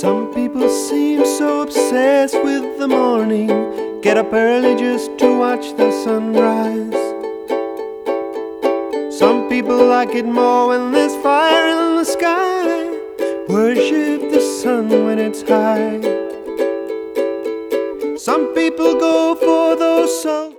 Some people seem so obsessed with the morning, get up early just to watch the sunrise. Some people like it more when there's fire in the sky, worship the sun when it's high. Some people go for those songs.